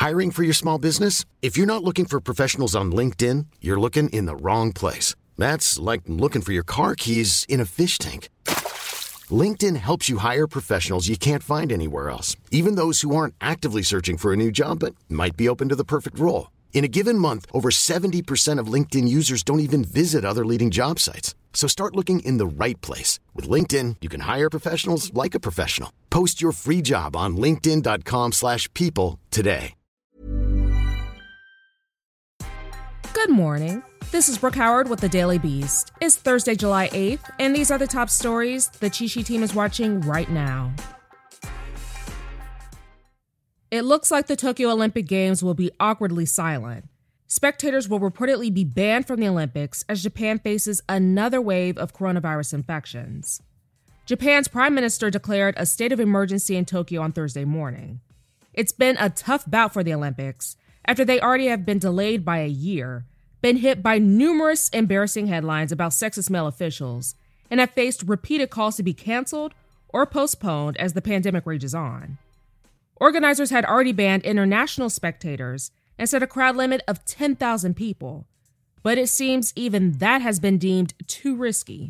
Hiring for your small business? If you're not looking for professionals on LinkedIn, you're looking in the wrong place. That's like looking for your car keys in a fish tank. LinkedIn helps you hire professionals you can't find anywhere else, even those who aren't actively searching for a new job but might be open to the perfect role. In a given month, over 70% of LinkedIn users don't even visit other leading job sites. So start looking in the right place. With LinkedIn, you can hire professionals like a professional. Post your free job on linkedin.com/people today. Good morning. This is Brooke Howard with The Daily Beast. It's Thursday, July 8th, and these are the top stories the Chi-Chi team is watching right now. It looks like the Tokyo Olympic Games will be awkwardly silent. Spectators will reportedly be banned from the Olympics as Japan faces another wave of coronavirus infections. Japan's prime minister declared a state of emergency in Tokyo on Thursday morning. It's been a tough bout for the Olympics after they already have been delayed by a year, been hit by numerous embarrassing headlines about sexist male officials, and have faced repeated calls to be canceled or postponed as the pandemic rages on. Organizers had already banned international spectators and set a crowd limit of 10,000 people, but it seems even that has been deemed too risky.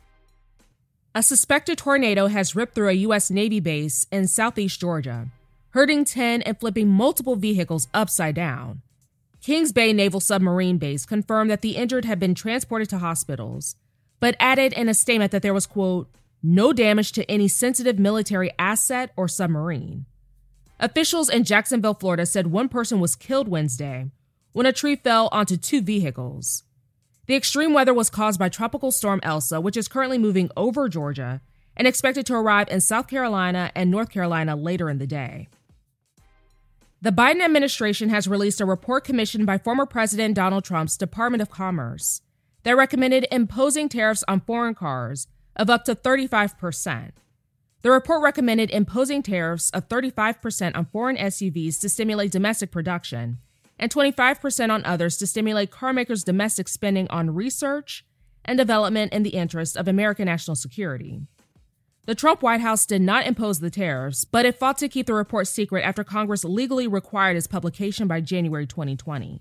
A suspected tornado has ripped through a U.S. Navy base in southeast Georgia, hurting 10 and flipping multiple vehicles upside down. Kings Bay Naval Submarine Base confirmed that the injured had been transported to hospitals, but added in a statement that there was, quote, no damage to any sensitive military asset or submarine. Officials in Jacksonville, Florida said one person was killed Wednesday when a tree fell onto two vehicles. The extreme weather was caused by Tropical Storm Elsa, which is currently moving over Georgia and expected to arrive in South Carolina and North Carolina later in the day. The Biden administration has released a report commissioned by former President Donald Trump's Department of Commerce that recommended imposing tariffs on foreign cars of up to 35%. The report recommended imposing tariffs of 35% on foreign SUVs to stimulate domestic production and 25% on others to stimulate car makers' domestic spending on research and development in the interest of American national security. The Trump White House did not impose the tariffs, but it fought to keep the report secret after Congress legally required its publication by January 2020.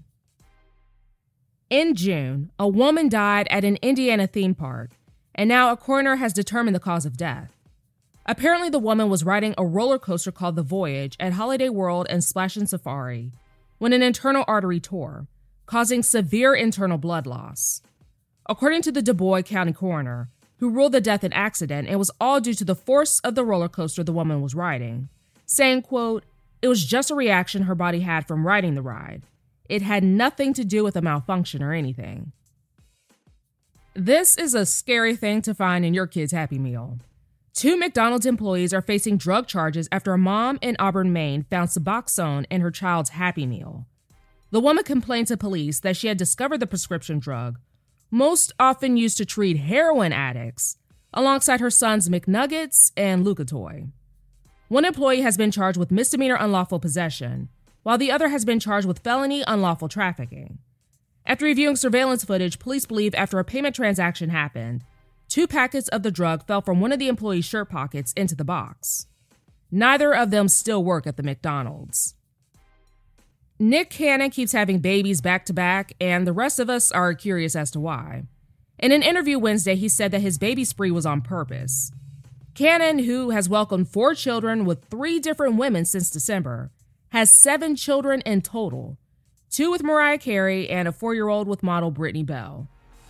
In June, a woman died at an Indiana theme park, and now a coroner has determined the cause of death. Apparently, the woman was riding a roller coaster called The Voyage at Holiday World and Splash and Safari when an internal artery tore, causing severe internal blood loss. According to the Du Bois County coroner, who ruled the death an accident, it was all due to the force of the roller coaster the woman was riding, saying, quote, it was just a reaction her body had from riding the ride. It had nothing to do with a malfunction or anything. This is a scary thing to find in your kid's Happy Meal. 2 McDonald's employees are facing drug charges after a mom in Auburn, Maine found Suboxone in her child's Happy Meal. The woman complained to police that she had discovered the prescription drug, most often used to treat heroin addicts, alongside her son's McNuggets and Lucatoy. One employee has been charged with misdemeanor unlawful possession, while the other has been charged with felony unlawful trafficking. After reviewing surveillance footage, police believe after a payment transaction happened, 2 packets of the drug fell from one of the employee's shirt pockets into the box. Neither of them still work at the McDonald's. Nick Cannon keeps having babies back-to-back, and the rest of us are curious as to why. In an interview Wednesday, he said that his baby spree was on purpose. Cannon, who has welcomed 4 children with 3 different women since December, has 7 children in total, 2 with Mariah Carey and a 4-year-old with model Brittany Bell.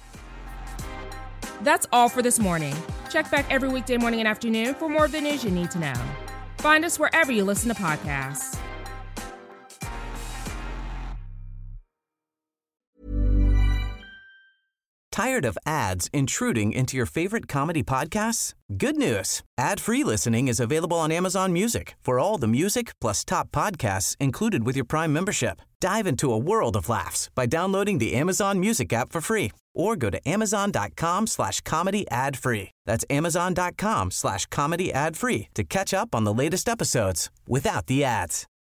That's all for this morning. Check back every weekday morning and afternoon for more of the news you need to know. Find us wherever you listen to podcasts. Tired of ads intruding into your favorite comedy podcasts? Good news. Ad-free listening is available on Amazon Music for all the music plus top podcasts included with your Prime membership. Dive into a world of laughs by downloading the Amazon Music app for free or go to amazon.com/comedy ad-free. That's amazon.com/comedy ad-free to catch up on the latest episodes without the ads.